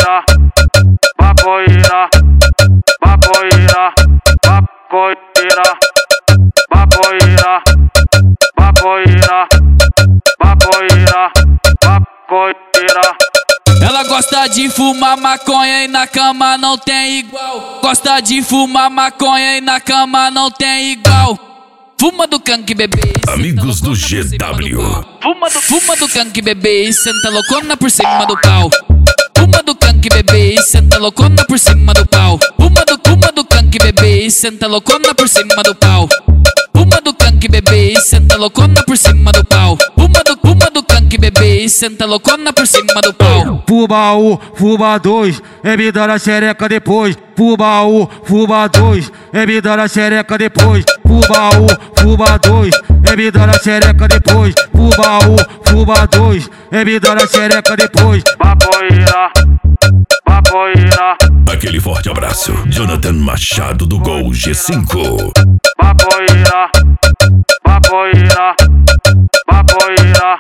maconheira, maconheira, maconheira, maconheira, maconheira, maconheira, maconheira, maconheira. Ela gosta de fumar maconha e na cama não tem igual. Gosta de fumar maconha e na cama não tem igual. Fuma do canque, bebê. Amigos do GW. Fuma do canque, bebê. Senta loucona por cima do pau. Fuma do canque, bebê. Senta loucona por cima do pau. Fuma do canque, bebê. Senta loucona por cima do pau. Fuma do canque, bebê. Senta loucona por cima do pau. Fuma do canque, bebê. Senta loucona por cima do pau. Fuma um, fuma dois, me dá na xereca depois. Fuma um, fuma dois, me dá na xereca depois. Fuma um, fuma dois, me dá na xereca depois. Fuma um, fuma dois, me dá na xereca depois. Maconheira, maconheira, Aquele forte abraço. Jonathan Machado do Gol G5. maconheira, maconheira, maconheira,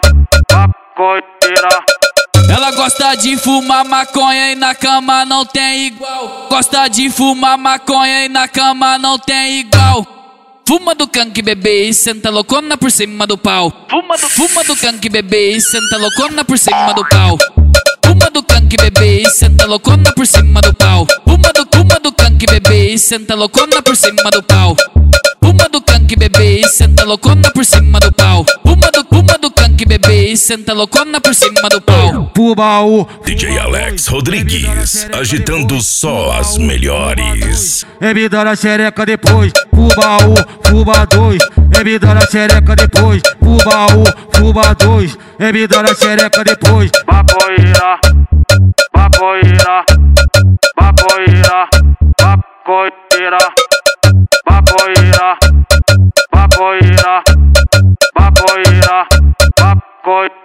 maconheira. Ela gosta de fumar maconha e na cama não tem igual. Gosta de fumar maconha e na cama não tem igual. Fuma do canque, bebê. Senta loucona por cima do pau. Fuma do canque, bebê. Senta loucona por cima do pau. Fuma do canque, bebê. Senta loucona por cima do pau. Fuma do canque, bebê. Senta loucona por cima do pau. Fuma do canque, bebê. Senta loucona por cima do pau. Fuma do canque, bebê. Senta loucona por cima do pau. Fuma um, DJ Alex Rodrigues, agitando só as melhores. me dá na xereca depois. Fuma um, fuma dois, me dá na xereca depois. Fuma um, fuma dois, me dá na xereca depois. Maconheira, maconheira, maconheira, maconheira, maconheira, maconheira, maconheira, maconheira.